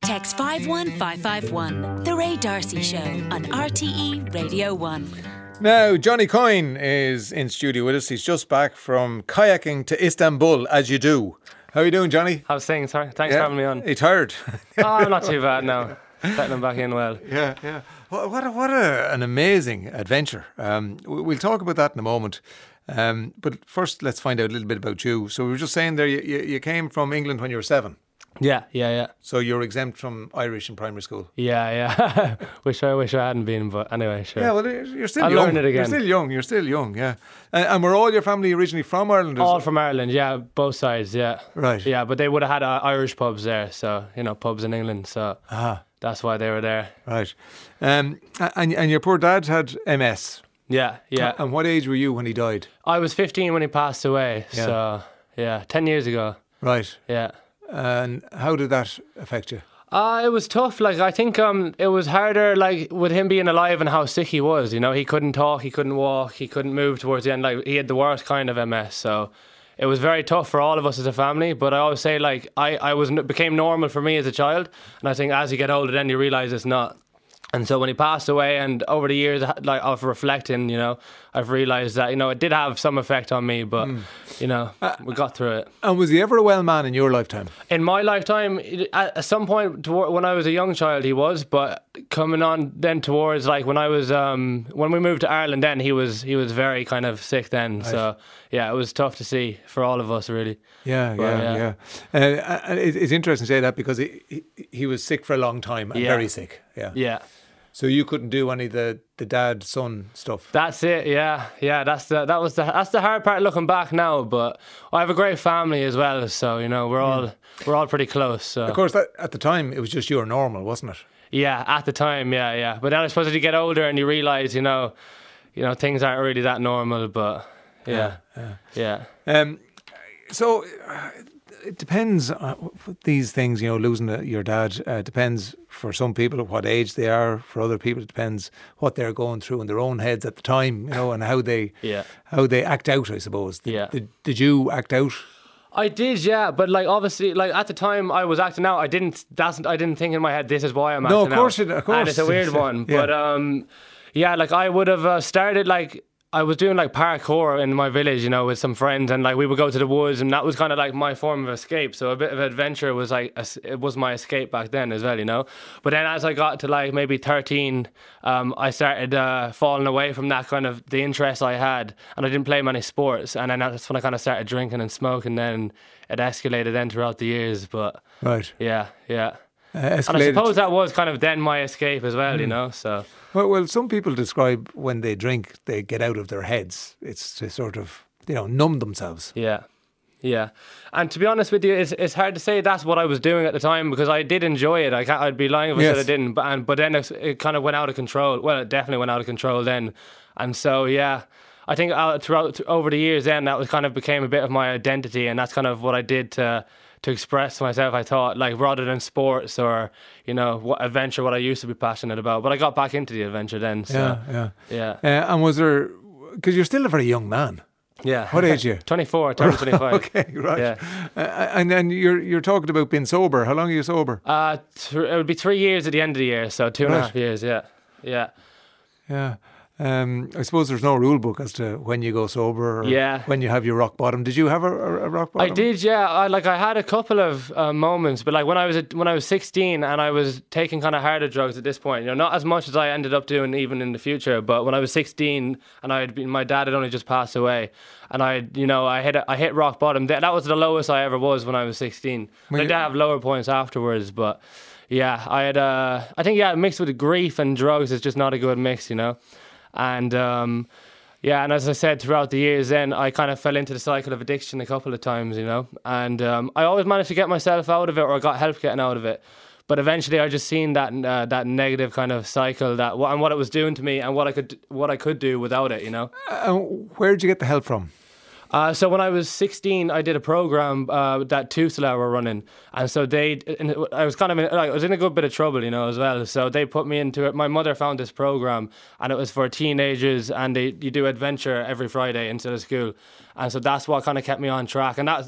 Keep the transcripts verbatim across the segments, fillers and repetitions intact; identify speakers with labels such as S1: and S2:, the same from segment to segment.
S1: Text five one five five one. The Ray D'Arcy Show on R T E Radio one.
S2: Now, Johnny Coyne is in studio with us. He's just back from kayaking to Istanbul, as you do. How are you doing, Johnny?
S3: How's things? Thanks yeah. for having me on.
S2: Are you tired?
S3: Oh, I'm not too bad now. Settling back in well.
S2: Yeah, yeah. What, what, a, what a, an amazing adventure. Um, we'll talk about that in a moment. Um, but first, let's find out a little bit about you. So we were just saying there, you, you, you came from England when you were seven.
S3: Yeah, yeah, yeah.
S2: So you're exempt from Irish in primary school.
S3: Yeah, yeah. wish I wish I hadn't been, but anyway, sure.
S2: Yeah, well, you're still
S3: I'll
S2: young.
S3: learn it again.
S2: You're still young. You're still young. Yeah. And, and were all your family originally from Ireland?
S3: All from Ireland. Yeah, both sides. Yeah.
S2: Right.
S3: Yeah, but they would have had uh, Irish pubs there, so you know, pubs in England. So
S2: ah.
S3: that's why they were there.
S2: Right. Um, and and your poor dad had M S.
S3: Yeah, yeah.
S2: And what age were you when he died?
S3: I was fifteen when he passed away. Yeah. So yeah, ten years ago.
S2: Right.
S3: Yeah.
S2: And how did that affect you?
S3: Uh, it was tough. Like, I think um, it was harder, like, with him being alive and how sick he was, you know. He couldn't talk, he couldn't walk, he couldn't move towards the end. Like, he had the worst kind of M S, so it was very tough for all of us as a family. But I always say, like, I, I was became normal for me as a child. And I think as you get older, then you realise it's not. And so when he passed away, and over the years, like, of reflecting, you know, I've realised that, you know, it did have some effect on me, but, mm. you know, uh, we got through it.
S2: And was he ever a well man in your lifetime?
S3: In my lifetime, at some point toward, when I was a young child, he was, but coming on then towards, like, when I was, um, when we moved to Ireland then, he was he was very kind of sick then. Right. So, yeah, it was tough to see for all of us, really.
S2: Yeah, but, yeah, yeah. yeah. Uh, it's interesting to say that because he, he, he was sick for a long time and yeah. very sick. Yeah.
S3: Yeah.
S2: So you couldn't do any of the, the dad son stuff.
S3: That's it, yeah, yeah. That's the that was the that's the hard part looking back now. But I have a great family as well, so you know we're all yeah. we're all pretty close. So.
S2: Of course, that, at the time it was just your normal, wasn't it?
S3: Yeah, at the time, yeah, yeah. But then I suppose as you get older and you realise, you know, you know things aren't really that normal. But yeah, yeah. yeah.
S2: yeah. Um, so. Uh, It depends on these things, you know, losing your dad uh, depends for some people at what age they are. For other people, it depends what they're going through in their own heads at the time, you know, and how they
S3: yeah.
S2: how they act out, I suppose.
S3: Yeah.
S2: Did, did you act out?
S3: I did, yeah, but like obviously, like at the time I was acting out. I didn't. That's I didn't think in my head this is why I'm acting out.
S2: No, of course, it, of course,
S3: and it's a weird one.
S2: yeah.
S3: But um, yeah, like I would have uh, started like. I was doing like parkour in my village, you know, with some friends, and like we would go to the woods, and that was kind of like my form of escape. So a bit of adventure was like a, it was my escape back then as well, you know. But then as I got to like maybe thirteen, um, I started uh, falling away from that kind of the interest I had, and I didn't play many sports. And then that's when I kind of started drinking and smoking. Then it escalated then throughout the years. But
S2: right,
S3: yeah, yeah.
S2: Uh,
S3: and I suppose that was kind of then my escape as well, mm. you know. So
S2: well, well, some people describe when they drink, they get out of their heads. It's to sort of, you know, numb themselves.
S3: Yeah, yeah. And to be honest with you, it's it's hard to say that's what I was doing at the time because I did enjoy it. I can't, I'd be lying if I yes. said I didn't. But and but then it, it kind of went out of control. Well, it definitely went out of control then. And so yeah, I think uh, throughout over the years, then that was kind of became a bit of my identity, and that's kind of what I did to. to express myself, I thought, like rather than sports or, you know, what adventure, what I used to be passionate about. But I got back into the adventure then. So,
S2: yeah, yeah.
S3: yeah.
S2: Uh, and was there, because you're still a very young man.
S3: Yeah.
S2: What age are you?
S3: twenty-four, turning twenty-five.
S2: Okay, right.
S3: Yeah.
S2: Uh, and then you're you're talking about being sober. How long are you sober?
S3: Uh, th- it would be three years at the end of the year, so two right. and a half years, yeah. Yeah.
S2: Yeah. Um, I suppose there's no rule book as to when you go sober or
S3: yeah.
S2: when you have your rock bottom. Did you have a, a rock bottom?
S3: I did, yeah. I, like I had a couple of uh, moments, but like when I was a, when I was sixteen and I was taking kind of harder drugs at this point, you know, not as much as I ended up doing even in the future. But when I was sixteen and I had been, my dad had only just passed away, and I, you know, I hit a, I hit rock bottom. That, that was the lowest I ever was when I was sixteen. I did have lower points afterwards, but yeah, I had. Uh, I think yeah, mixed with grief and drugs is just not a good mix, you know. And um, yeah, and as I said, throughout the years then, I kind of fell into the cycle of addiction a couple of times, you know. And um, I always managed to get myself out of it, or I got help getting out of it. But eventually I just seen that uh, that negative kind of cycle, that and what it was doing to me and what I could what I could do without it, you know.
S2: Uh, where did you get the help from?
S3: Uh, so when I was sixteen, I did a program uh, that Tusla were running, and so they, and I was kind of, in, like, I was in a good bit of trouble, you know, as well. So they put me into it. My mother found this program, and it was for teenagers, and they you do adventure every Friday instead of school, and so that's what kind of kept me on track, and that's that.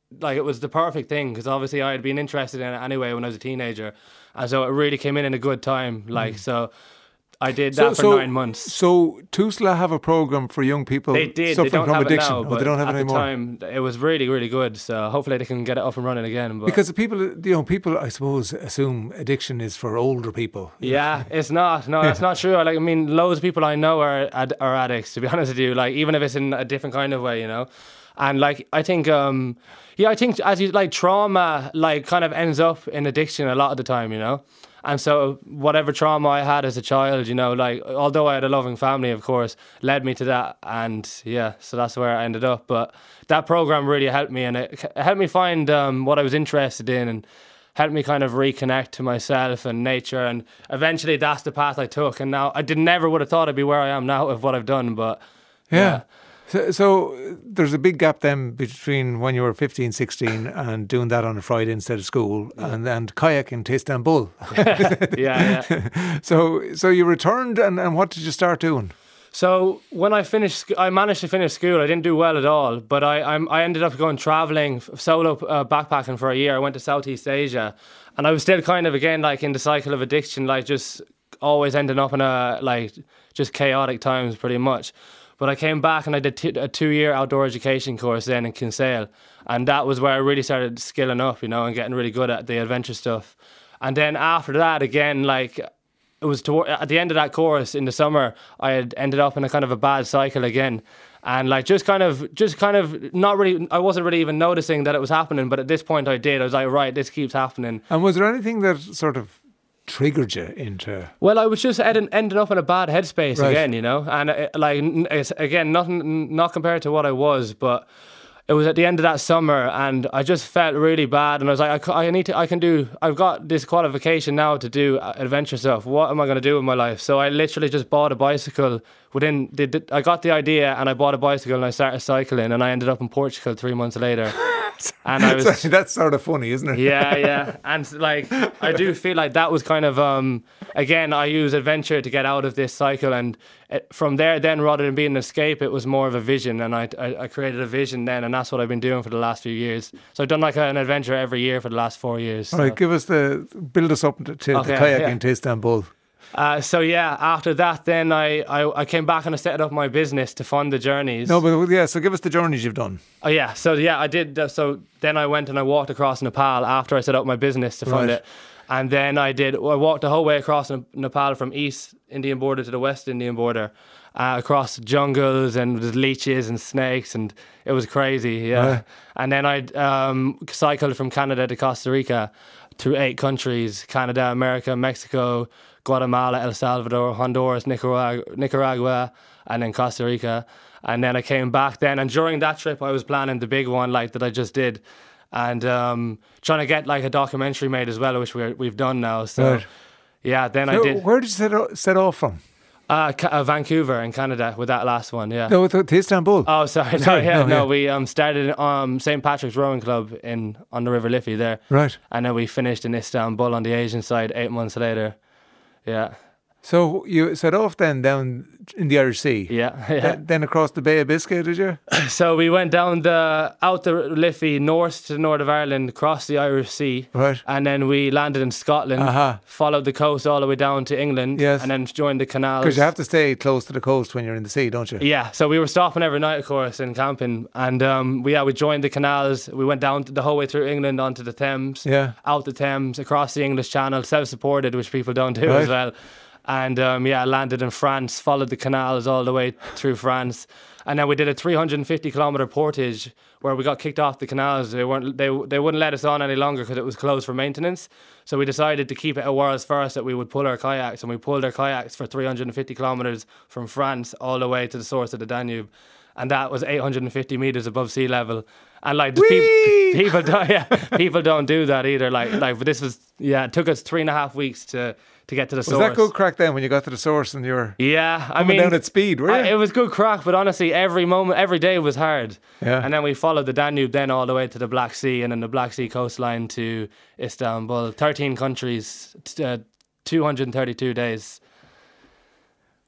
S3: like it was the perfect thing because obviously I had been interested in it anyway when I was a teenager, and so it really came in in a good time. Like mm. so. I did that so, for
S2: so,
S3: nine months.
S2: So Tusla have a program for young people
S3: they did.
S2: suffering
S3: they don't
S2: from
S3: have
S2: addiction.
S3: It now,
S2: oh,
S3: but
S2: they don't have
S3: at
S2: it anymore.
S3: the time, it was really, really good. So hopefully they can get it up and running again. But
S2: because the people, you know, people I suppose assume addiction is for older people.
S3: Yeah, it's not. No, that's not true. Like I mean, loads of people I know are ad- are addicts. To be honest with you, like even if it's in a different kind of way, you know. And like I think, um, yeah, I think as you like trauma, like kind of ends up in addiction a lot of the time, you know. And so whatever trauma I had as a child, you know, like although I had a loving family, of course, led me to that. And yeah, so that's where I ended up. But that program really helped me, and it helped me find um, what I was interested in, and helped me kind of reconnect to myself and nature. And eventually that's the path I took. And now I did never would have thought I'd be where I am now with what I've done. But
S2: yeah.
S3: yeah.
S2: So, so there's a big gap then between when you were fifteen, sixteen and doing that on a Friday instead of school yeah. and, and kayaking to Istanbul.
S3: yeah, yeah.
S2: So so you returned and, and what did you start doing?
S3: So when I finished, I managed to finish school. I didn't do well at all, but I I'm, I ended up going travelling, solo uh, backpacking for a year. I went to Southeast Asia, and I was still kind of, again, like in the cycle of addiction, like just always ending up in a, like, just chaotic times pretty much. But I came back and I did t- a two-year outdoor education course then in Kinsale. And that was where I really started skilling up, you know, and getting really good at the adventure stuff. And then after that, again, like, it was toward, at the end of that course in the summer, I had ended up in a kind of a bad cycle again. And like, just kind of, just kind of not really, I wasn't really even noticing that it was happening. But at this point I did. I was like, right, this keeps happening.
S2: And was there anything that sort of triggered you into?
S3: Well, I was just ed- ending up in a bad headspace right. again, you know, and it, like it's, again, nothing, not compared to what I was, but it was at the end of that summer, and I just felt really bad, and I was like, I, I need to, I can do, I've got this qualification now to do adventure stuff. What am I going to do with my life? So I literally just bought a bicycle. Within, the, I got the idea, and I bought a bicycle, and I started cycling, and I ended up in Portugal three months later. And I was,
S2: that's sort of funny, isn't it?
S3: Yeah, yeah. And like, I do feel like that was kind of, um, again, I use adventure to get out of this cycle. And it, from there, then, rather than being an escape, it was more of a vision. And I, I, I created a vision then, and that's what I've been doing for the last few years. So I've done like an adventure every year for the last four years.
S2: All
S3: so.
S2: right, give us the, build us up to, to okay, the kayaking yeah. to Istanbul.
S3: Uh, so yeah, after that, then I, I, I came back and I set up my business to fund the journeys.
S2: No, but yeah, so give us the journeys you've done.
S3: Oh yeah, so yeah, I did. Uh, so then I went and I walked across Nepal after I set up my business to fund right. it, and then I did. I walked the whole way across Nepal from East Indian border to the West Indian border, uh, across jungles and with leeches and snakes, and it was crazy. Yeah, right. And then I um, cycled from Canada to Costa Rica, through eight countries: Canada, America, Mexico, Guatemala, El Salvador, Honduras, Nicaragua, Nicaragua, and then Costa Rica. And then I came back then, and during that trip I was planning the big one like that I just did, and um, trying to get like a documentary made as well, which we're, we've done now. So right. yeah, then so I did.
S2: Where did you set, o- set off from?
S3: Uh, uh, Vancouver in Canada with that last one, yeah.
S2: No, to, to Istanbul.
S3: Oh, sorry, no,
S2: sorry
S3: yeah,
S2: no,
S3: no,
S2: yeah.
S3: we um started um Saint Patrick's Rowing Club in on the River Liffey there,
S2: right,
S3: and then we finished in Istanbul on the Asian side eight months later, yeah.
S2: So you set off then down in the Irish Sea,
S3: yeah, yeah.
S2: Th- then across the Bay of Biscay, did you?
S3: So we went down the out the Liffey, north to the north of Ireland, across the Irish Sea,
S2: right,
S3: and then we landed in Scotland,
S2: uh-huh.
S3: followed the coast all the way down to England,
S2: yes.
S3: and then joined the canals.
S2: Because you have to stay close to the coast when you're in the sea, don't you?
S3: Yeah, so we were stopping every night, of course, and camping, and um, we yeah we joined the canals. We went down the whole way through England onto the Thames,
S2: yeah,
S3: out the Thames, across the English Channel, self-supported, which people don't do
S2: right.
S3: as well. And um, yeah, landed in France, followed the canals all the way through France, and then we did a three hundred fifty kilometre portage where we got kicked off the canals. They weren't they they wouldn't let us on any longer because it was closed for maintenance. So we decided to keep it a world's first, that we would pull our kayaks, and we pulled our kayaks for three hundred fifty kilometres from France all the way to the source of the Danube, and that was eight hundred fifty metres above sea level. And like the pe- people don't yeah people don't do that either. Like like but this was yeah it took us three and a half weeks to. to get to the
S2: was
S3: source.
S2: Was that good crack then when you got to the source and you were
S3: yeah, I
S2: coming
S3: mean,
S2: down at speed, were you?
S3: I, it was good crack, but honestly, every moment, every day was hard.
S2: Yeah.
S3: And then we followed the Danube then all the way to the Black Sea, and then the Black Sea coastline to Istanbul. thirteen countries, uh, two hundred thirty-two days.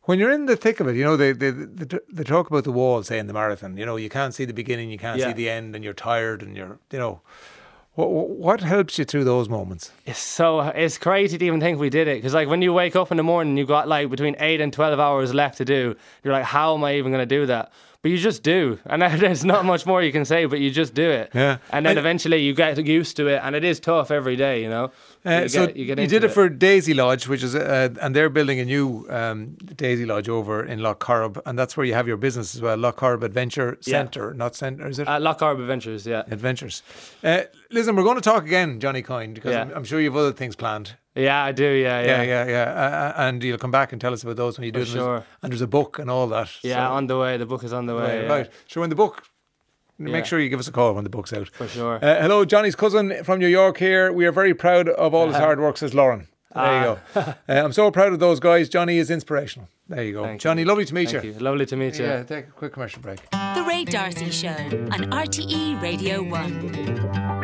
S2: When you're in the thick of it, you know, they, they, they, they talk about the wall, say, in the marathon. You know, you can't see the beginning, you can't
S3: Yeah.
S2: see the end, and you're tired, and you're, you know, what, what helps you through those moments?
S3: It's so it's crazy to even think we did it, because like when you wake up in the morning, you've got like between eight and twelve hours left to do. You're like, how am I even going to do that? But you just do, and there's not much more you can say, but you just do it.
S2: Yeah.
S3: And then
S2: And-
S3: eventually you get used to it, and it is tough every day, you know.
S2: Uh,
S3: you
S2: so
S3: get, you, get
S2: you
S3: into
S2: did it, for Daisy Lodge, which is, uh, and they're building a new um, Daisy Lodge over in Lough Corrib, and that's where you have your business as well, Lough Corrib Adventure
S3: Yeah.
S2: Centre, not Centre, is it?
S3: uh, Lough Corrib Adventures, yeah.
S2: Adventures. Uh, listen, we're going to talk again, Johnny Coyne, because
S3: Yeah.
S2: I'm, I'm sure you have other things planned.
S3: Yeah, I do, yeah, yeah.
S2: Yeah, yeah, yeah. Uh, and you'll come back and tell us about those when you do
S3: For
S2: them. There's-
S3: sure.
S2: And there's a book and all that.
S3: Yeah,
S2: so-
S3: on the way. The book is on the way.
S2: Right,
S3: yeah.
S2: right. So when the book, make
S3: Yeah.
S2: sure you give us a call when the book's out.
S3: For sure.
S2: Uh, hello, Johnny's cousin from New York here. We are very proud of all his hard work, says Lauren. There you go. uh, I'm so proud of those guys. Johnny is inspirational. There you go.
S3: Thank
S2: Johnny,
S3: you.
S2: lovely to meet
S3: Thank
S2: you.
S3: you. Lovely to meet you.
S2: Yeah, take a quick commercial break.
S1: The Ray Darcy Show on R T E Radio one.